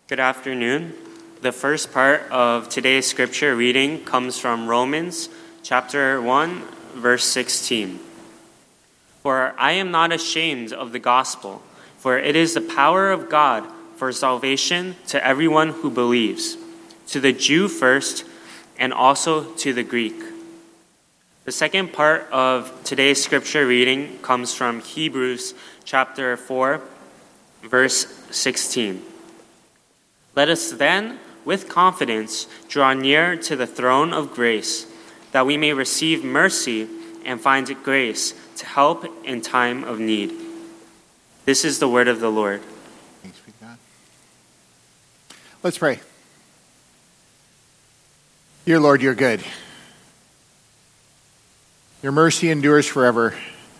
Good afternoon. The first part of today's scripture reading comes from Romans chapter 1, verse 16. For I am not ashamed of the gospel, for it is the power of God for salvation to everyone who believes, to the Jew first, and also to the Greek. The second part of today's scripture reading comes from Hebrews chapter 4, verse 16. Let us then, with confidence, draw near to the throne of grace, that we may receive mercy and find grace to help in time of need. This is the word of the Lord. Thanks be to God. Let's pray. Dear Lord, you're good. Your mercy endures forever.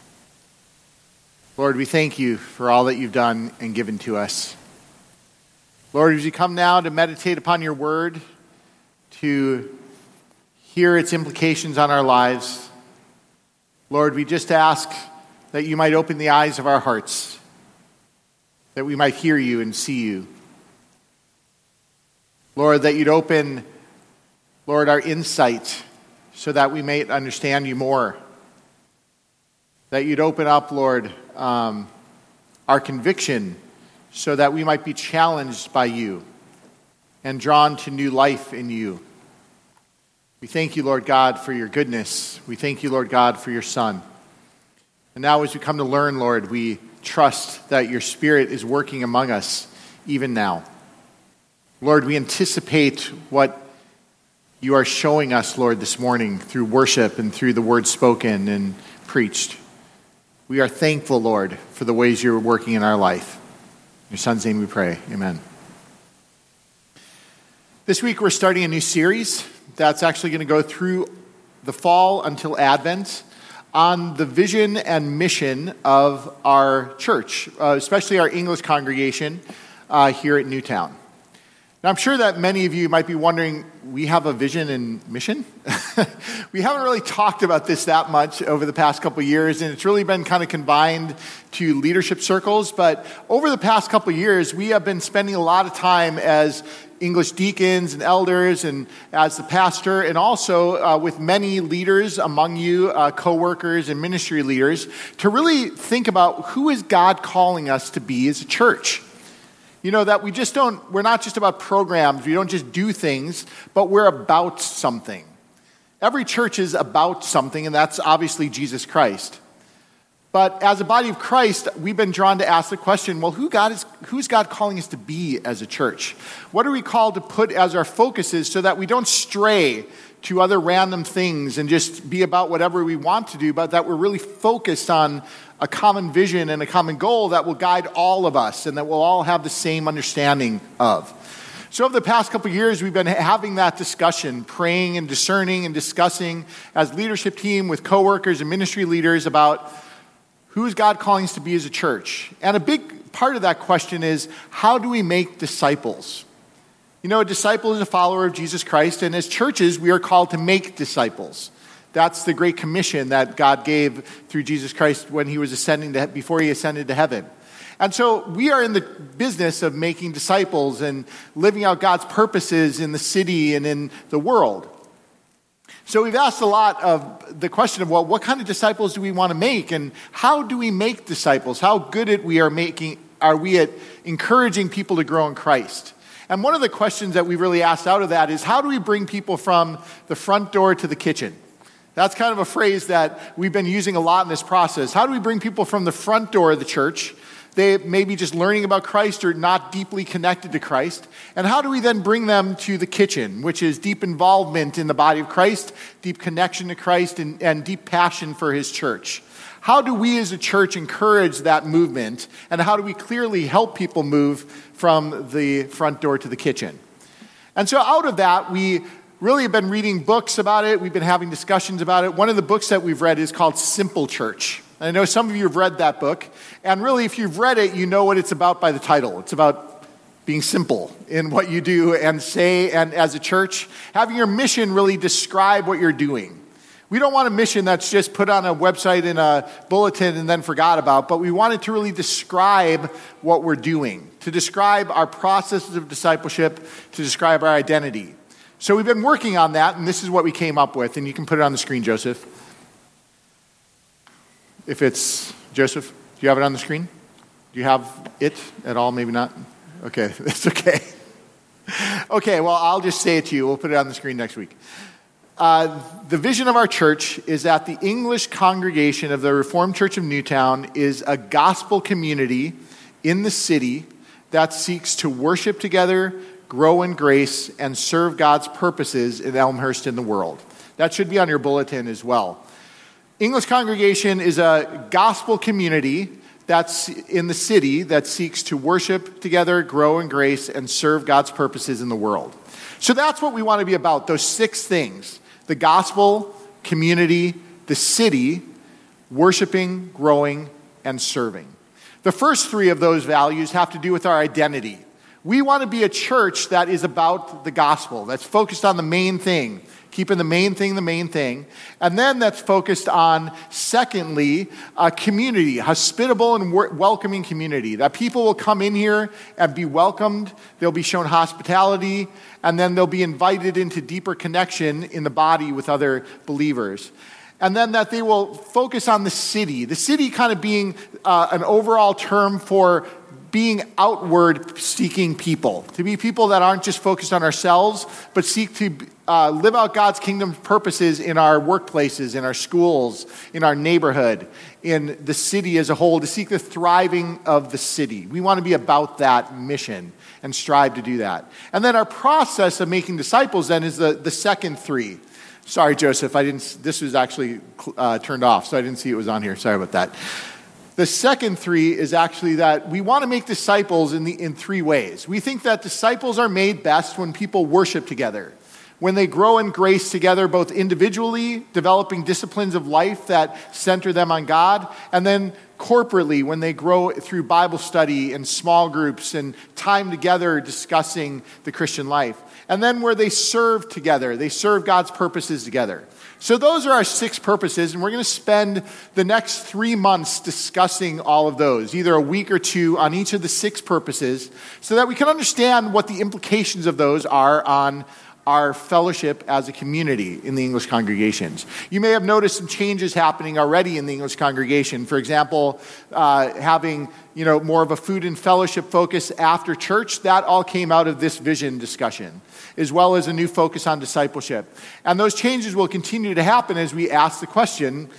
Lord, we thank you for all that you've done and given to us. Lord, as you come now to meditate upon your word, to hear its implications on our lives, Lord, we just ask that you might open the eyes of our hearts, that we might hear you and see you. Lord, that you'd open, Lord, our insight so that we may understand you more. That you'd open up, Lord, our conviction so that we might be challenged by you and drawn to new life in you. We thank you, Lord God, for your goodness. We thank you, Lord God, for your Son. And now as we come to learn, Lord, we trust that your Spirit is working among us even now. Lord, we anticipate what you are showing us, Lord, this morning through worship and through the word spoken and preached. We are thankful, Lord, for the ways you're working in our life. In your Son's name we pray. Amen. This week we're starting a new series that's actually going to go through the fall until Advent on the vision and mission of our church, especially our English congregation here at Newtown. Now, I'm sure that many of you might be wondering, we have a vision and mission? We haven't really talked about this that much over the past couple of years, and it's really been kind of confined to leadership circles. But over the past couple of years, we have been spending a lot of time as English deacons and elders and as the pastor, and also with many leaders among you, co-workers and ministry leaders, to really think about who is God calling us to be as a church. You know, that we're not just about programs, we don't just do things, but we're about something. Every church is about something, and that's obviously Jesus Christ. But as a body of Christ, we've been drawn to ask the question, well, who's God calling us to be as a church? What are we called to put as our focuses so that we don't stray to other random things and just be about whatever we want to do, but that we're really focused on a common vision and a common goal that will guide all of us and that we'll all have the same understanding of. So over the past couple of years, we've been having that discussion, praying and discerning and discussing as leadership team with coworkers and ministry leaders about who is God calling us to be as a church. And a big part of that question is, how do we make disciples? You know, a disciple is a follower of Jesus Christ, and as churches, we are called to make disciples. That's the great commission that God gave through Jesus Christ when he was before he ascended to heaven. And so we are in the business of making disciples and living out God's purposes in the city and in the world. So we've asked a lot of the question of, well, what kind of disciples do we want to make, and how do we make disciples? How good are we at encouraging people to grow in Christ? And one of the questions that we really asked out of that is, how do we bring people from the front door to the kitchen? That's kind of a phrase that we've been using a lot in this process. How do we bring people from the front door of the church? They may be just learning about Christ or not deeply connected to Christ. And how do we then bring them to the kitchen, which is deep involvement in the body of Christ, deep connection to Christ, and deep passion for his church? How do we as a church encourage that movement? And how do we clearly help people move from the front door to the kitchen? And so out of that, we really have been reading books about it. We've been having discussions about it. One of the books that we've read is called Simple Church. I know some of you have read that book. And really, if you've read it, you know what it's about by the title. It's about being simple in what you do and say, and as a church, having your mission really describe what you're doing. We don't want a mission that's just put on a website in a bulletin and then forgot about, but we want it to really describe what we're doing, to describe our processes of discipleship, to describe our identity. So we've been working on that, and this is what we came up with, and you can put it on the screen, Joseph. If it's, Joseph, do you have it on the screen? Do you have it at all? Maybe not? Okay, that's okay. Okay, well, I'll just say it to you. We'll put it on the screen next week. The vision of our church is that the English congregation of the Reformed Church of Newtown is a gospel community in the city that seeks to worship together, grow in grace, and serve God's purposes in Elmhurst and the world. That should be on your bulletin as well. English congregation is a gospel community that's in the city that seeks to worship together, grow in grace, and serve God's purposes in the world. So that's what we want to be about, those 6 things. The gospel, community, the city, worshiping, growing, and serving. The first 3 of those values have to do with our identity. We want to be a church that is about the gospel, that's focused on the main thing, keeping the main thing. And then that's focused on, secondly, a community, hospitable and welcoming community, that people will come in here and be welcomed, they'll be shown hospitality, and then they'll be invited into deeper connection in the body with other believers. And then that they will focus on the city kind of being an overall term for being outward-seeking people, to be people that aren't just focused on ourselves, but seek to live out God's kingdom purposes in our workplaces, in our schools, in our neighborhood, in the city as a whole, to seek the thriving of the city. We want to be about that mission and strive to do that. And then our process of making disciples then is the second 3. Sorry, Joseph, this was actually turned off, so I didn't see it was on here. Sorry about that. The second 3 is actually that we want to make disciples in 3 ways. We think that disciples are made best when people worship together, when they grow in grace together, both individually, developing disciplines of life that center them on God, and then corporately, when they grow through Bible study and small groups and time together discussing the Christian life. And then where they serve together, they serve God's purposes together. So those are our 6 purposes, and we're going to spend the next 3 months discussing all of those, either a week or 2 on each of the 6 purposes, so that we can understand what the implications of those are on our fellowship as a community in the English congregations. You may have noticed some changes happening already in the English congregation. For example, having more of a food and fellowship focus after church. That all came out of this vision discussion, as well as a new focus on discipleship. And those changes will continue to happen as we ask the question,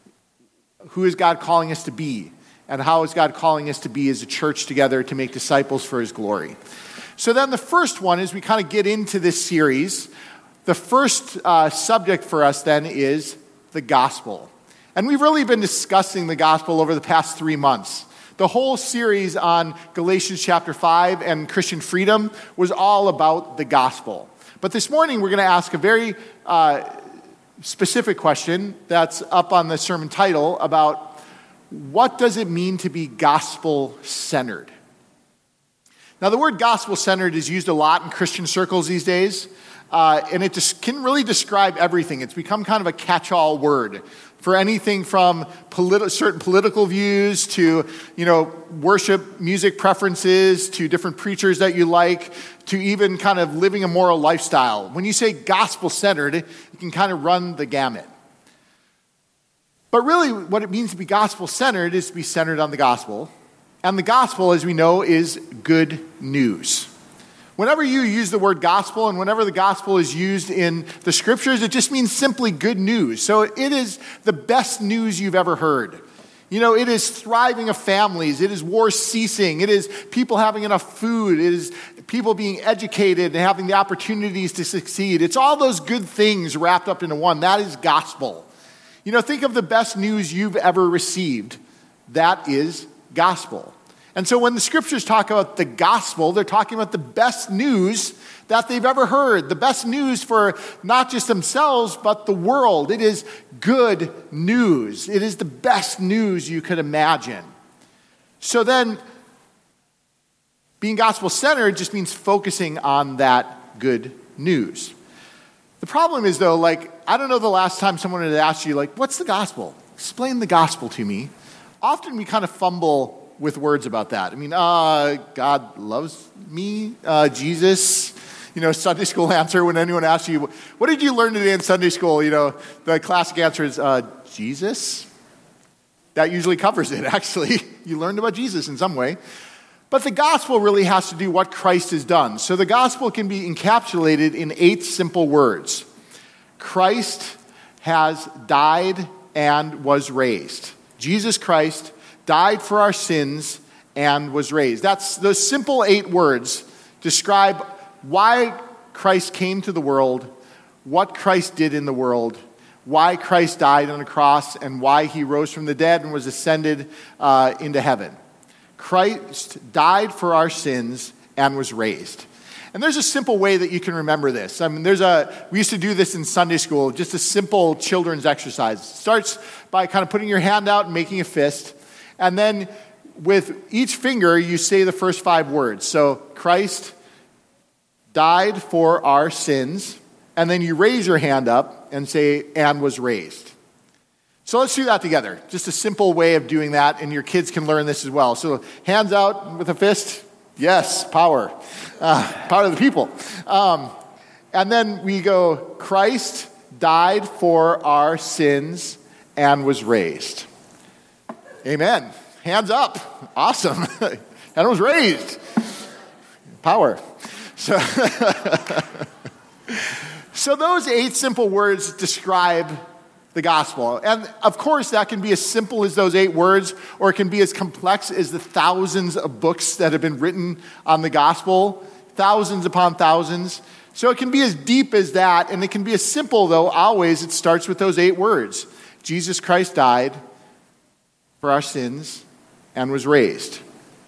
who is God calling us to be? And how is God calling us to be as a church together to make disciples for His glory? So then the first one, as we kind of get into this series, the first subject for us then is the gospel. And we've really been discussing the gospel over the past 3 months. The whole series on Galatians chapter 5 and Christian freedom was all about the gospel. But this morning we're going to ask a very specific question that's up on the sermon title about what does it mean to be gospel-centered? Now, the word gospel-centered is used a lot in Christian circles these days, and it just can really describe everything. It's become kind of a catch-all word for anything from certain political views to, worship music preferences, to different preachers that you like, to even kind of living a moral lifestyle. When you say gospel-centered, you can kind of run the gamut. But really, what it means to be gospel-centered is to be centered on the gospel. And the gospel, as we know, is good news. Whenever you use the word gospel and whenever the gospel is used in the scriptures, it just means simply good news. So it is the best news you've ever heard. It is thriving of families. It is war ceasing. It is people having enough food. It is people being educated and having the opportunities to succeed. It's all those good things wrapped up into one. That is gospel. Think of the best news you've ever received. That is gospel. And so when the scriptures talk about the gospel, they're talking about the best news that they've ever heard. The best news for not just themselves, but the world. It is good news. It is the best news you could imagine. So then, being gospel-centered just means focusing on that good news. The problem is, though, I don't know the last time someone had asked you, what's the gospel? Explain the gospel to me. Often we kind of fumble with words about that. God loves me, Jesus. Sunday school answer when anyone asks you, what did you learn today in Sunday school? The classic answer is, Jesus. That usually covers it, actually. You learned about Jesus in some way. But the gospel really has to do what Christ has done. So the gospel can be encapsulated in 8 simple words. Christ has died and was raised. Jesus Christ died for our sins and was raised. Those simple 8 words describe why Christ came to the world, what Christ did in the world, why Christ died on the cross, and why he rose from the dead and was ascended into heaven. Christ died for our sins and was raised. And there's a simple way that you can remember this. We used to do this in Sunday school, just a simple children's exercise. It starts by kind of putting your hand out and making a fist. And then with each finger, you say the first 5 words. So Christ died for our sins. And then you raise your hand up and say, and was raised. So let's do that together. Just a simple way of doing that, and your kids can learn this as well. So hands out with a fist. Yes, power. Power of the people. And then we go, Christ died for our sins and was raised. Amen. Hands up. Awesome. And was raised. Power. So those 8 simple words describe the gospel. And of course, that can be as simple as those 8 words, or it can be as complex as the thousands of books that have been written on the gospel, thousands upon thousands. So it can be as deep as that, and it can be as simple, though, always it starts with those 8 words. Jesus Christ died for our sins and was raised.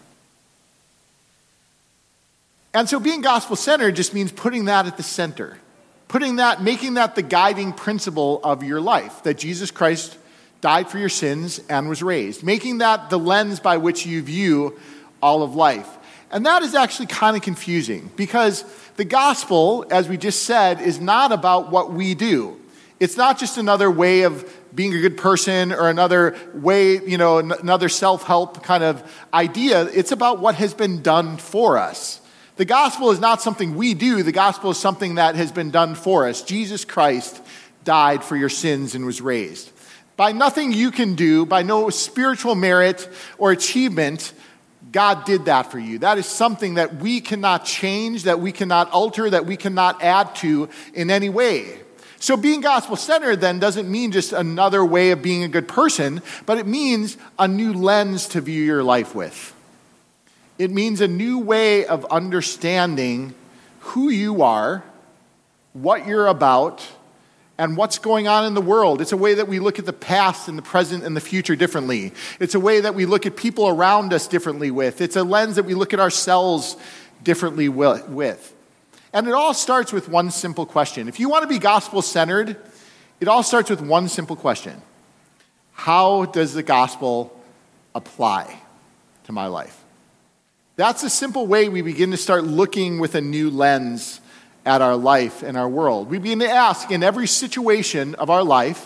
And so being gospel-centered just means putting that at the center. Making that the guiding principle of your life, that Jesus Christ died for your sins and was raised. Making that the lens by which you view all of life. And that is actually kind of confusing, because the gospel, as we just said, is not about what we do. It's not just another way of being a good person or another way, another self-help kind of idea. It's about what has been done for us. The gospel is not something we do. The gospel is something that has been done for us. Jesus Christ died for your sins and was raised. By nothing you can do, by no spiritual merit or achievement, God did that for you. That is something that we cannot change, that we cannot alter, that we cannot add to in any way. So being gospel-centered then doesn't mean just another way of being a good person, but it means a new lens to view your life with. It means a new way of understanding who you are, what you're about, and what's going on in the world. It's a way that we look at the past and the present and the future differently. It's a way that we look at people around us differently with. It's a lens that we look at ourselves differently with. And it all starts with one simple question. If you want to be gospel-centered, it all starts with one simple question. How does the gospel apply to my life? That's a simple way we begin to start looking with a new lens at our life and our world. We begin to ask in every situation of our life,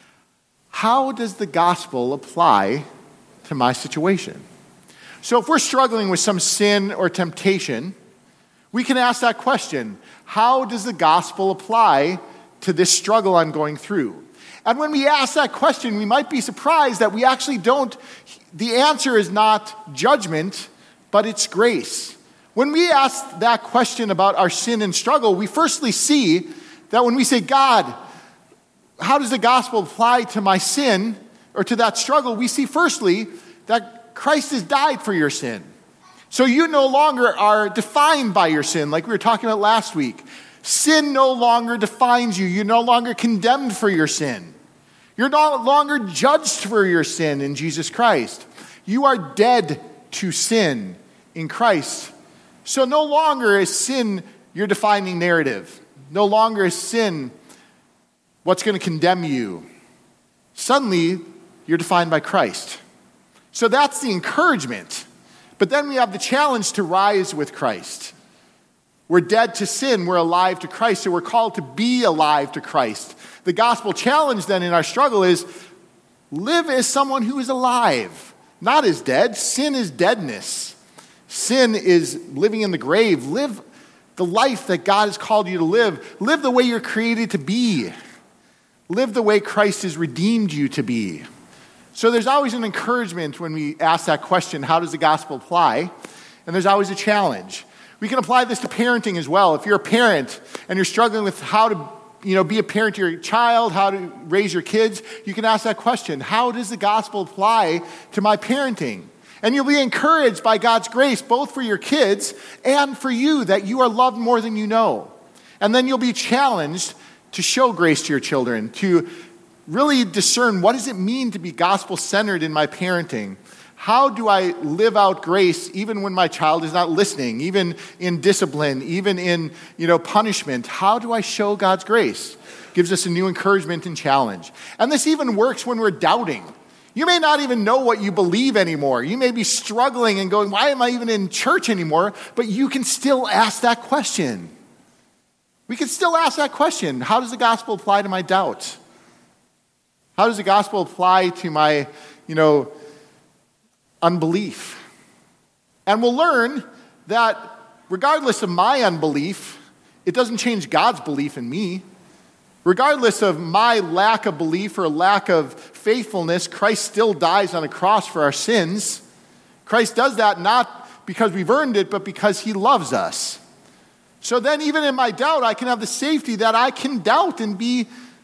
how does the gospel apply to my situation? So if we're struggling with some sin or temptation, we can ask that question, how does the gospel apply to this struggle I'm going through? And when we ask that question, we might be surprised that we actually the answer is not judgment, but it's grace. When we ask that question about our sin and struggle, we firstly see that when we say, God, how does the gospel apply to my sin or to that struggle? We see firstly that Christ has died for your sin. So you no longer are defined by your sin, like we were talking about last week. Sin no longer defines you. You're no longer condemned for your sin. You're no longer judged for your sin in Jesus Christ. You are dead to sin in Christ. So no longer is sin your defining narrative. No longer is sin what's going to condemn you. Suddenly, you're defined by Christ. So that's the encouragement. But then we have the challenge to rise with Christ. We're dead to sin, we're alive to Christ, so we're called to be alive to Christ. The gospel challenge then in our struggle is live as someone who is alive, not as dead. Sin is deadness. Sin is living in the grave. Live the life that God has called you to live. Live the way you're created to be. Live the way Christ has redeemed you to be. So there's always an encouragement when we ask that question, how does the gospel apply? And there's always a challenge. We can apply this to parenting as well. If you're a parent and you're struggling with how to be a parent to your child, how to raise your kids, you can ask that question, how does the gospel apply to my parenting? And you'll be encouraged by God's grace, both for your kids and for you, that you are loved more than you know. And then you'll be challenged to show grace to your children, to really discern what does it mean to be gospel-centered in my parenting. How do I live out grace even when my child is not listening, even in discipline, even in punishment? How do I show God's grace? Gives us a new encouragement and challenge. And this even works when we're doubting. You may not even know what you believe anymore. You may be struggling and going, why am I even in church anymore? But you can still ask that question. We can still ask that question. How does the gospel apply to my doubt? How does the gospel apply to my, unbelief? And we'll learn that regardless of my unbelief, it doesn't change God's belief in me. Regardless of my lack of belief or lack of faithfulness, Christ still dies on a cross for our sins. Christ does that not because we've earned it, but because he loves us. So then even in my doubt, I can have the safety that I can doubt and be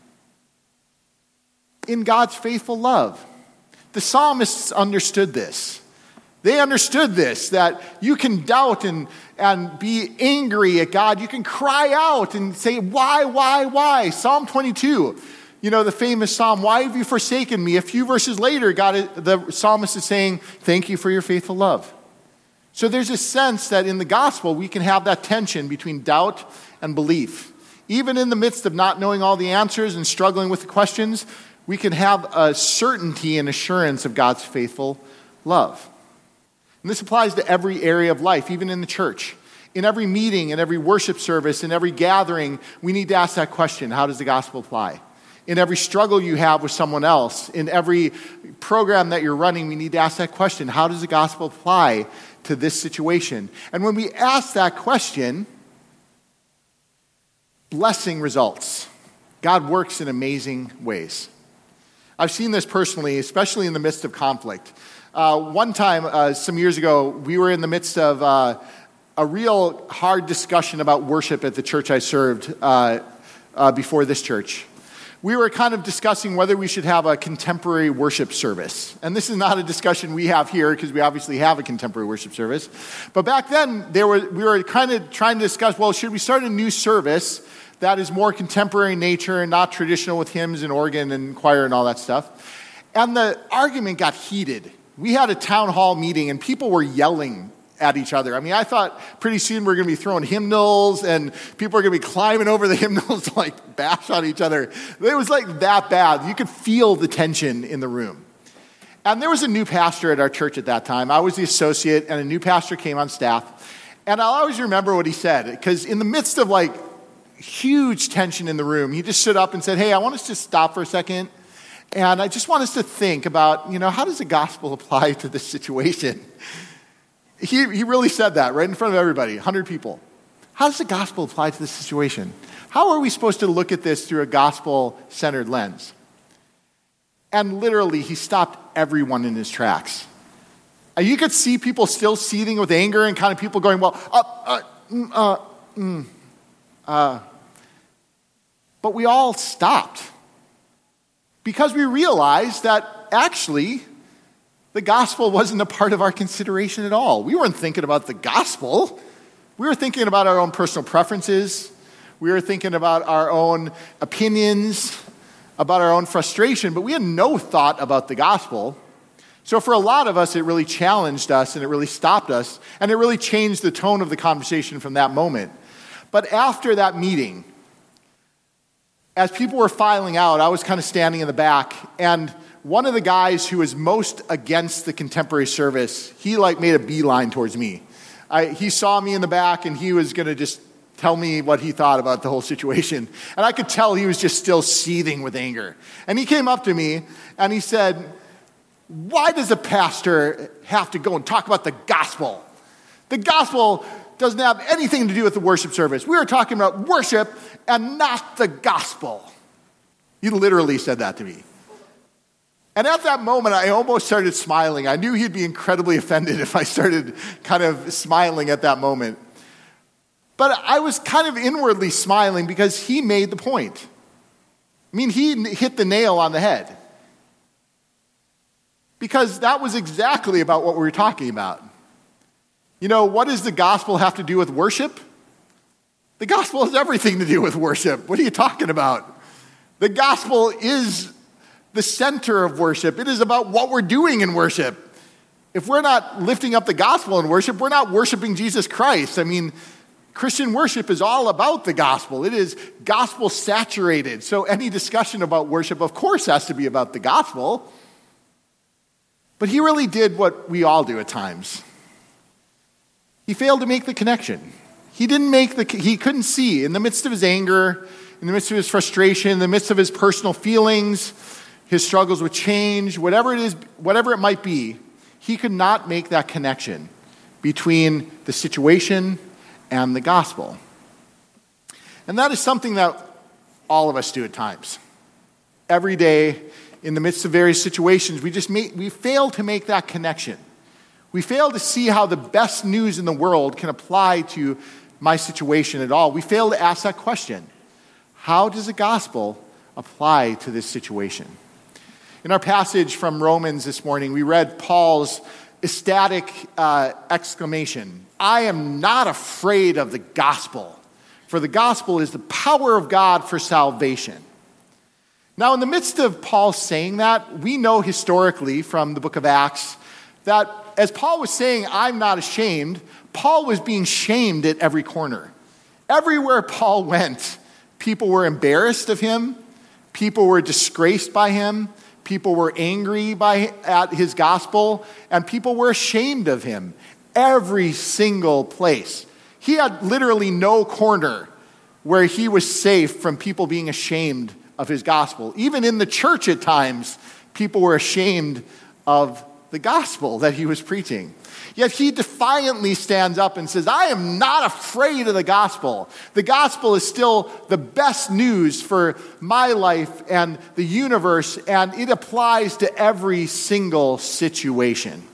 in God's faithful love. The psalmists understood this. They understood this, that you can doubt and be angry at God. You can cry out and say, why? Psalm 22, the famous psalm, why have you forsaken me? A few verses later, the psalmist is saying, thank you for your faithful love. So there's a sense that in the gospel, we can have that tension between doubt and belief. Even in the midst of not knowing all the answers and struggling with the questions, we can have a certainty and assurance of God's faithful love. And this applies to every area of life, even in the church. In every meeting, in every worship service, in every gathering, we need to ask that question, how does the gospel apply? In every struggle you have with someone else, in every program that you're running, we need to ask that question, how does the gospel apply to this situation? And when we ask that question, blessing results. God works in amazing ways. I've seen this personally, especially in the midst of conflict. One time, some years ago, we were in the midst of a real hard discussion about worship at the church I served before this church. We were kind of discussing whether we should have a contemporary worship service. And this is not a discussion we have here because we obviously have a contemporary worship service. But back then, we were kind of trying to discuss, well, should we start a new service that is more contemporary in nature and not traditional with hymns and organ and choir and all that stuff? And the argument got heated. We had a town hall meeting and people were yelling at each other. I mean, I thought pretty soon we're going to be throwing hymnals and people are going to be climbing over the hymnals to bash on each other. It was that bad. You could feel the tension in the room. And there was a new pastor at our church at that time. I was the associate and a new pastor came on staff. And I'll always remember what he said because in the midst of huge tension in the room, he just stood up and said, hey, I want us to stop for a second. And I just want us to think about, how does the gospel apply to this situation? He really said that right in front of everybody, 100 people. How does the gospel apply to this situation? How are we supposed to look at this through a gospel-centered lens? And literally, he stopped everyone in his tracks. You could see people still seething with anger and kind of people going, but we all stopped. Because we realized that actually the gospel wasn't a part of our consideration at all. We weren't thinking about the gospel. We were thinking about our own personal preferences. We were thinking about our own opinions, about our own frustration, but we had no thought about the gospel. So for a lot of us, it really challenged us and it really stopped us and it really changed the tone of the conversation from that moment. But after that meeting, as people were filing out, I was kind of standing in the back, and one of the guys who was most against the contemporary service, he made a beeline towards me. He saw me in the back, and he was going to just tell me what he thought about the whole situation. And I could tell he was just still seething with anger. And he came up to me and he said, "Why does a pastor have to go and talk about the gospel? The gospel doesn't have anything to do with the worship service. We are talking about worship and not the gospel." He literally said that to me. And at that moment, I almost started smiling. I knew he'd be incredibly offended if I started kind of smiling at that moment. But I was kind of inwardly smiling because he made the point. I mean, he hit the nail on the head. Because that was exactly about what we were talking about. You know, what does the gospel have to do with worship? The gospel has everything to do with worship. What are you talking about? The gospel is the center of worship. It is about what we're doing in worship. If we're not lifting up the gospel in worship, we're not worshiping Jesus Christ. I mean, Christian worship is all about the gospel. It is gospel saturated. So any discussion about worship, of course, has to be about the gospel. But he really did what we all do at times. He failed to make the connection. He couldn't see in the midst of his anger, in the midst of his frustration, in the midst of his personal feelings, his struggles with change, whatever it might be, he could not make that connection between the situation and the gospel. And that is something that all of us do at times. Every day, in the midst of various situations, we fail to make that connection. We fail to see how the best news in the world can apply to my situation at all. We fail to ask that question. How does the gospel apply to this situation? In our passage from Romans this morning, we read Paul's ecstatic exclamation, "I am not afraid of the gospel, for the gospel is the power of God for salvation." Now, in the midst of Paul saying that, we know historically from the book of Acts that as Paul was saying, "I'm not ashamed," Paul was being shamed at every corner. Everywhere Paul went, people were embarrassed of him, people were disgraced by him, people were angry at his gospel, and people were ashamed of him. Every single place. He had literally no corner where he was safe from people being ashamed of his gospel. Even in the church at times, people were ashamed of the gospel that he was preaching. Yet he defiantly stands up and says, "I am not afraid of the gospel. The gospel is still the best news for my life and the universe, and it applies to every single situation."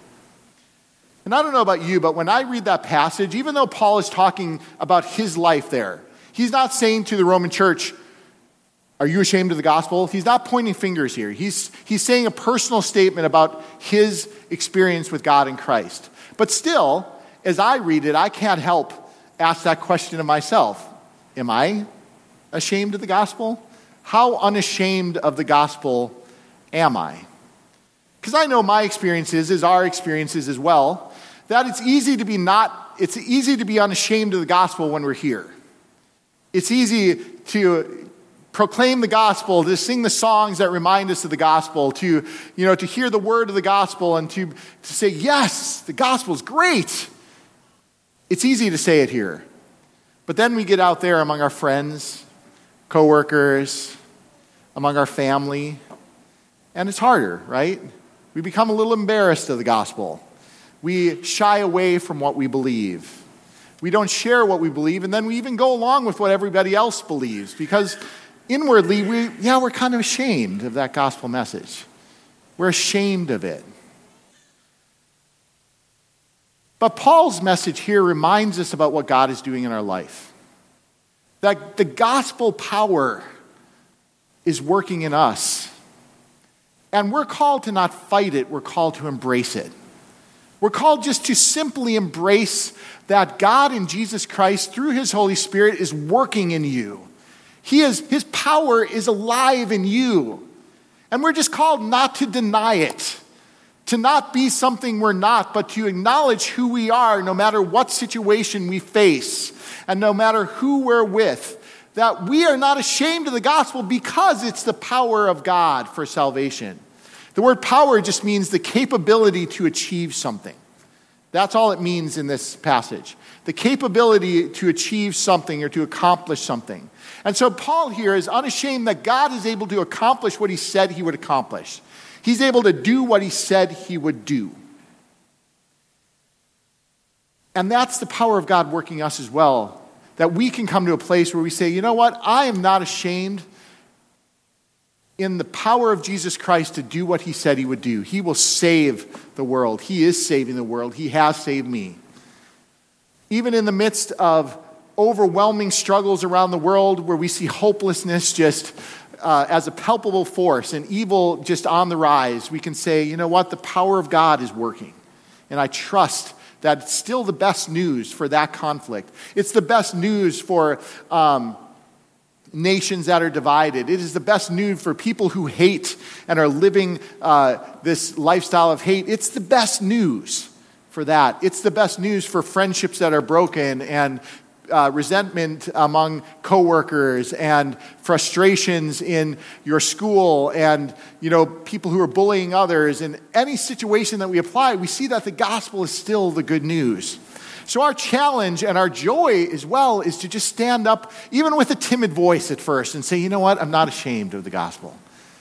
And I don't know about you, but when I read that passage, even though Paul is talking about his life there, he's not saying to the Roman church, "Are you ashamed of the gospel?" He's not pointing fingers here. He's saying a personal statement about his experience with God in Christ. But still, as I read it, I can't help ask that question of myself. Am I ashamed of the gospel? How unashamed of the gospel am I? Because I know my experiences is our experiences as well, that it's easy to be unashamed of the gospel when we're here. It's easy to proclaim the gospel, to sing the songs that remind us of the gospel, to hear the word of the gospel and to say, yes, the gospel is great. It's easy to say it here. But then we get out there among our friends, coworkers, among our family, and it's harder, right? We become a little embarrassed of the gospel. We shy away from what we believe. We don't share what we believe, and then we even go along with what everybody else believes because inwardly, we're kind of ashamed of that gospel message. We're ashamed of it. But Paul's message here reminds us about what God is doing in our life. That the gospel power is working in us. And we're called to not fight it, we're called to embrace it. We're called just to simply embrace that God in Jesus Christ, through his Holy Spirit, is working in you. His power is alive in you. And we're just called not to deny it, to not be something we're not, but to acknowledge who we are no matter what situation we face and no matter who we're with, that we are not ashamed of the gospel because it's the power of God for salvation. The word power just means the capability to achieve something. That's all it means in this passage. The capability to achieve something or to accomplish something. And so Paul here is unashamed that God is able to accomplish what he said he would accomplish. He's able to do what he said he would do. And that's the power of God working us as well. That we can come to a place where we say, you know what? I am not ashamed in the power of Jesus Christ to do what he said he would do. He will save the world. He is saving the world. He has saved me. Even in the midst of overwhelming struggles around the world where we see hopelessness just as a palpable force and evil just on the rise, we can say, you know what? The power of God is working. And I trust that it's still the best news for that conflict. It's the best news for nations that are divided. It is the best news for people who hate and are living this lifestyle of hate. It's the best news for that. It's the best news for friendships that are broken and resentment among coworkers and frustrations in your school and, people who are bullying others. In any situation that we apply, we see that the gospel is still the good news. So our challenge and our joy as well is to just stand up, even with a timid voice at first, and say, you know what? I'm not ashamed of the gospel.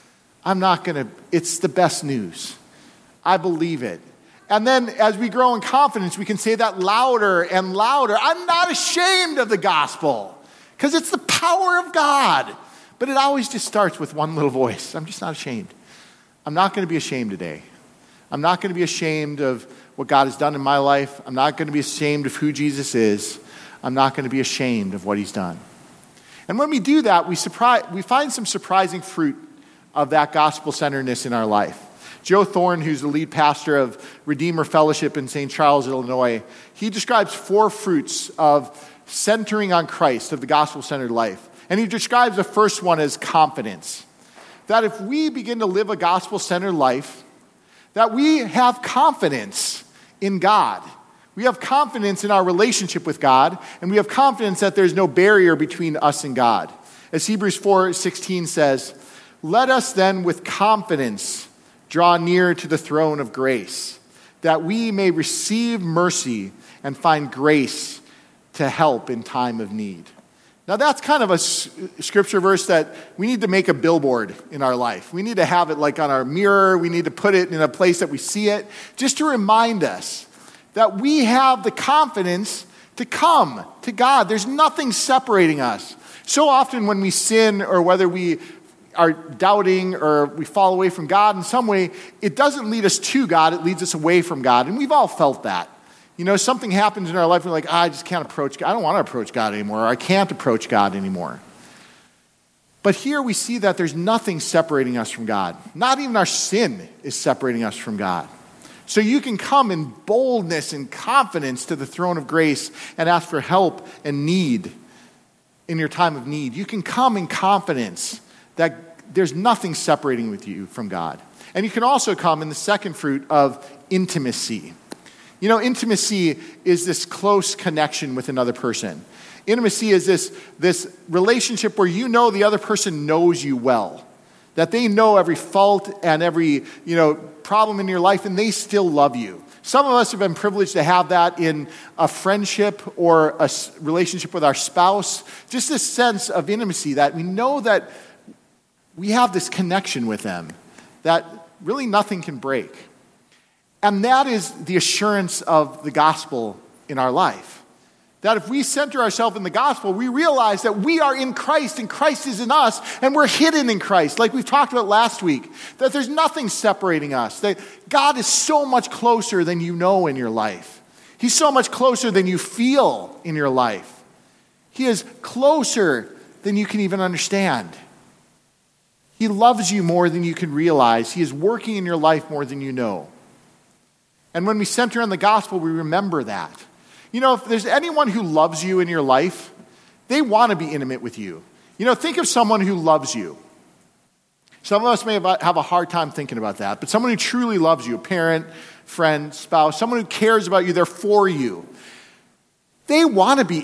It's the best news. I believe it. And then as we grow in confidence, we can say that louder and louder. I'm not ashamed of the gospel because it's the power of God. But it always just starts with one little voice. I'm just not ashamed. I'm not going to be ashamed today. I'm not going to be ashamed of what God has done in my life. I'm not going to be ashamed of who Jesus is. I'm not going to be ashamed of what he's done. And when we do that, we find some surprising fruit of that gospel-centeredness in our life. Joe Thorne, who's the lead pastor of Redeemer Fellowship in St. Charles, Illinois, he describes 4 fruits of centering on Christ, of the gospel-centered life. And he describes the first one as confidence. That if we begin to live a gospel-centered life, that we have confidence in God. We have confidence in our relationship with God, and we have confidence that there's no barrier between us and God. As Hebrews 4:16 says, "Let us then with confidence draw near to the throne of grace, that we may receive mercy and find grace to help in time of need." Now that's kind of a scripture verse that we need to make a billboard in our life. We need to have it like on our mirror. We need to put it in a place that we see it, just to remind us that we have the confidence to come to God. There's nothing separating us. So often when we sin or whether we are doubting or we fall away from God in some way, it doesn't lead us to God, it leads us away from God. And we've all felt that. Something happens in our life, we're like, I just can't approach God. I don't want to approach God anymore, or I can't approach God anymore. But here we see that there's nothing separating us from God. Not even our sin is separating us from God. So you can come in boldness and confidence to the throne of grace and ask for help and need in your time of need. You can come in confidence that there's nothing separating with you from God. And you can also come in the second fruit of intimacy. Intimacy is this close connection with another person. Intimacy is this relationship where the other person knows you well. That they know every fault and every, problem in your life, and they still love you. Some of us have been privileged to have that in a friendship or a relationship with our spouse. Just this sense of intimacy that we know that we have this connection with them that really nothing can break. And that is the assurance of the gospel in our life. That if we center ourselves in the gospel, we realize that we are in Christ and Christ is in us and we're hidden in Christ, like we've talked about last week. That there's nothing separating us. That God is so much closer than you know in your life. He's so much closer than you feel in your life. He is closer than you can even understand. He loves you more than you can realize. He is working in your life more than you know. And when we center on the gospel, we remember that. If there's anyone who loves you in your life, they want to be intimate with you. Think of someone who loves you. Some of us may have a hard time thinking about that, but someone who truly loves you, a parent, friend, spouse, someone who cares about you, they're for you. They want to be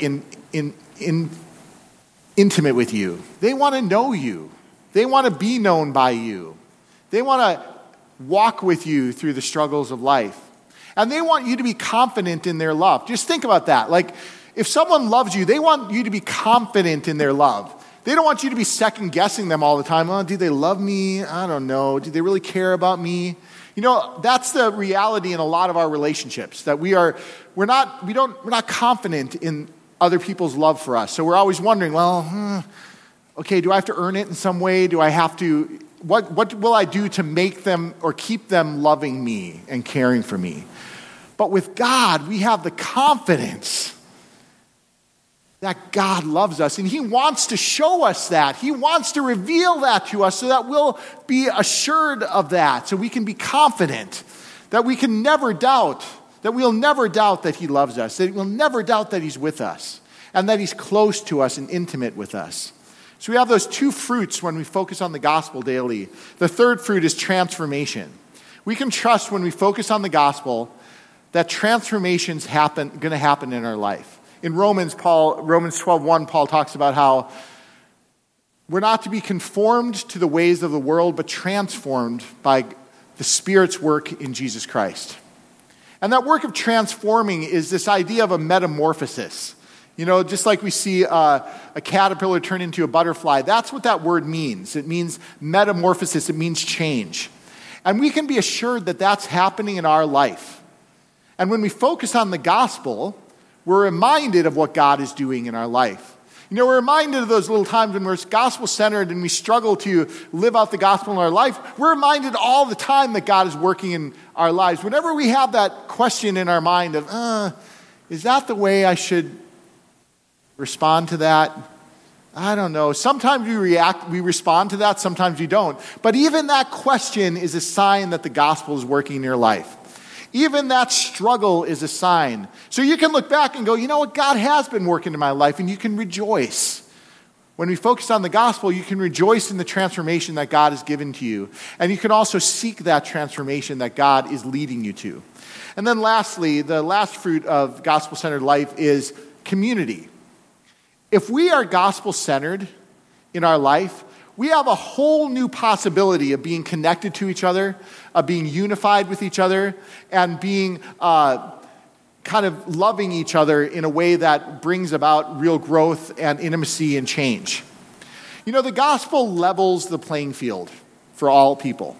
intimate with you. They want to know you. They want to be known by you. They want to walk with you through the struggles of life. And they want you to be confident in their love. Just think about that. Like, if someone loves you, they want you to be confident in their love. They don't want you to be second guessing them all the time. Oh, do they love me? I don't know. Do they really care about me? You know, that's the reality in a lot of our relationships, that we're not confident in other people's love for us. So we're always wondering, well, okay, do I have to earn it in some way? Do I have to, what will I do to make them or keep them loving me and caring for me? But with God, we have the confidence that God loves us, and He wants to show us that. He wants to reveal that to us so that we'll be assured of that, so we can be confident, that we can never doubt, that we'll never doubt that He loves us, that we'll never doubt that He's with us, and that He's close to us and intimate with us. So we have those two fruits when we focus on the gospel daily. The third fruit is transformation. We can trust when we focus on the gospel that transformation's going to happen in our life. In Romans 12:1, Paul talks about how we're not to be conformed to the ways of the world, but transformed by the Spirit's work in Jesus Christ. And that work of transforming is this idea of a metamorphosis. You know, just like we see a caterpillar turn into a butterfly, that's what that word means. It means metamorphosis. It means change. And we can be assured that that's happening in our life. And when we focus on the gospel, we're reminded of what God is doing in our life. You know, we're reminded of those little times when we're gospel-centered and we struggle to live out the gospel in our life. We're reminded all the time that God is working in our lives. Whenever we have that question in our mind of, is that the way I should respond to that? I don't know. Sometimes we respond to that, sometimes we don't. But even that question is a sign that the gospel is working in your life. Even that struggle is a sign. So you can look back and go, you know what, God has been working in my life, and you can rejoice. When we focus on the gospel, you can rejoice in the transformation that God has given to you. And you can also seek that transformation that God is leading you to. And then lastly, the last fruit of gospel-centered life is community. If we are gospel-centered in our life, we have a whole new possibility of being connected to each other, of being unified with each other, and being kind of loving each other in a way that brings about real growth and intimacy and change. You know, the gospel levels the playing field for all people.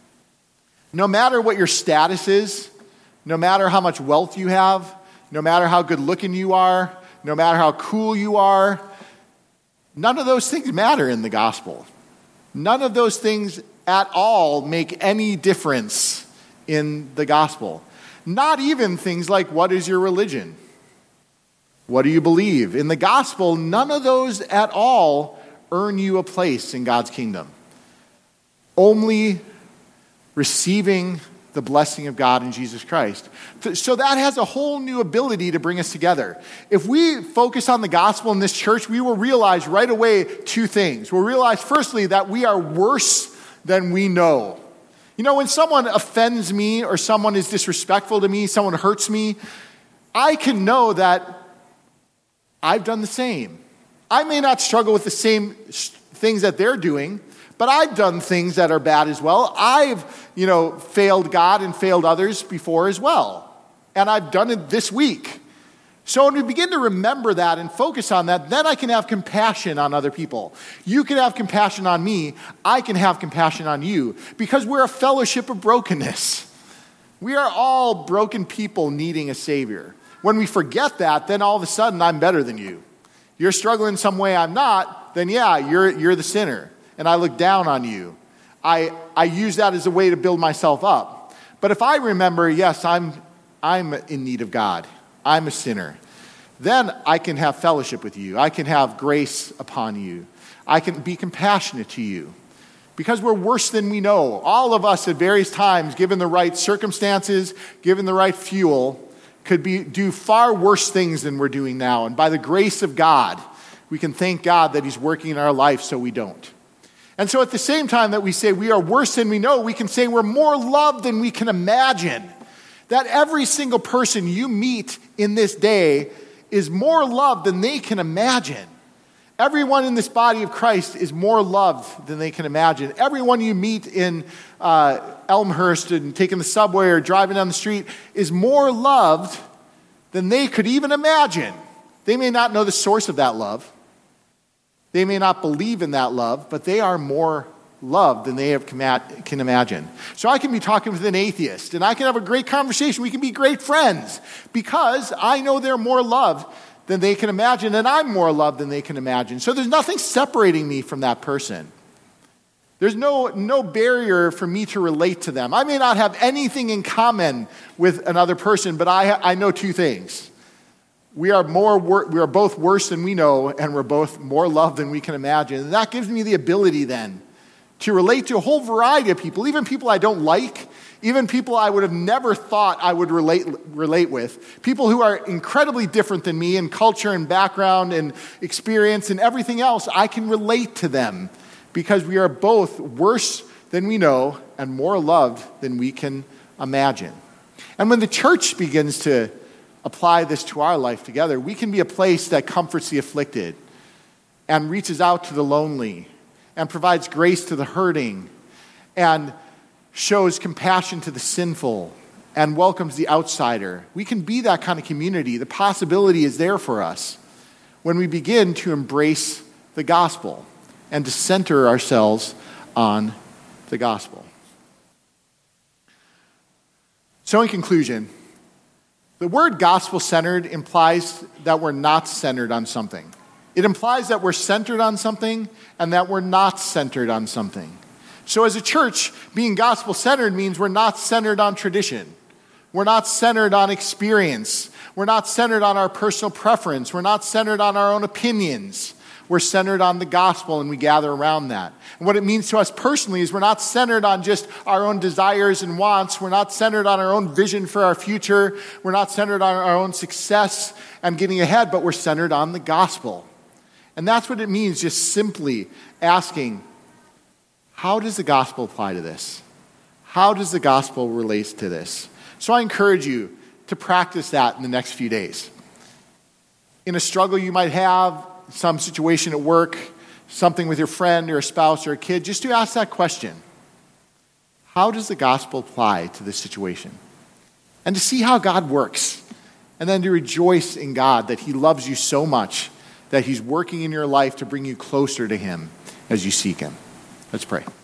No matter what your status is, no matter how much wealth you have, no matter how good looking you are, no matter how cool you are, none of those things matter in the gospel. None of those things at all make any difference in the gospel. Not even things like, what is your religion? What do you believe? In the gospel, none of those at all earn you a place in God's kingdom. Only receiving the blessing of God in Jesus Christ. So that has a whole new ability to bring us together. If we focus on the gospel in this church, we will realize right away two things. We'll realize, firstly, that we are worse than we know. You know, when someone offends me or someone is disrespectful to me, someone hurts me, I can know that I've done the same. I may not struggle with the same things that they're doing, but I've done things that are bad as well. I've, failed God and failed others before as well. And I've done it this week. So when we begin to remember that and focus on that, then I can have compassion on other people. You can have compassion on me. I can have compassion on you. Because we're a fellowship of brokenness. We are all broken people needing a Savior. When we forget that, then all of a sudden I'm better than you. You're struggling some way I'm not, then yeah, you're the sinner. And I look down on you. I use that as a way to build myself up. But if I remember, yes, I'm in need of God. I'm a sinner. Then I can have fellowship with you. I can have grace upon you. I can be compassionate to you. Because we're worse than we know. All of us at various times, given the right circumstances, given the right fuel, could do far worse things than we're doing now. And by the grace of God, we can thank God that He's working in our life so we don't. And so at the same time that we say we are worse than we know, we can say we're more loved than we can imagine. That every single person you meet in this day is more loved than they can imagine. Everyone in this body of Christ is more loved than they can imagine. Everyone you meet in Elmhurst and taking the subway or driving down the street is more loved than they could even imagine. They may not know the source of that love. They may not believe in that love, but they are more loved than they can imagine. So I can be talking with an atheist, and I can have a great conversation. We can be great friends because I know they're more loved than they can imagine, and I'm more loved than they can imagine. So there's nothing separating me from that person. There's no barrier for me to relate to them. I may not have anything in common with another person, but I know two things. We are both worse than we know, and we're both more loved than we can imagine. And that gives me the ability then to relate to a whole variety of people, even people I don't like, even people I would have never thought I would relate with, people who are incredibly different than me in culture and background and experience and everything else. I can relate to them because we are both worse than we know and more loved than we can imagine. And when the church begins to apply this to our life together, we can be a place that comforts the afflicted and reaches out to the lonely and provides grace to the hurting and shows compassion to the sinful and welcomes the outsider. We can be that kind of community. The possibility is there for us when we begin to embrace the gospel and to center ourselves on the gospel. So in conclusion, the word gospel-centered implies that we're not centered on something. It implies that we're centered on something and that we're not centered on something. So as a church, being gospel-centered means we're not centered on tradition. We're not centered on experience. We're not centered on our personal preference. We're not centered on our own opinions. We're centered on the gospel, and we gather around that. And what it means to us personally is we're not centered on just our own desires and wants. We're not centered on our own vision for our future. We're not centered on our own success and getting ahead, but we're centered on the gospel. And that's what it means, just simply asking, how does the gospel apply to this? How does the gospel relate to this? So I encourage you to practice that in the next few days. In a struggle you might have, some situation at work, something with your friend or a spouse or a kid, just to ask that question. How does the gospel apply to this situation? And to see how God works. And then to rejoice in God that he loves you so much that he's working in your life to bring you closer to him as you seek him. Let's pray.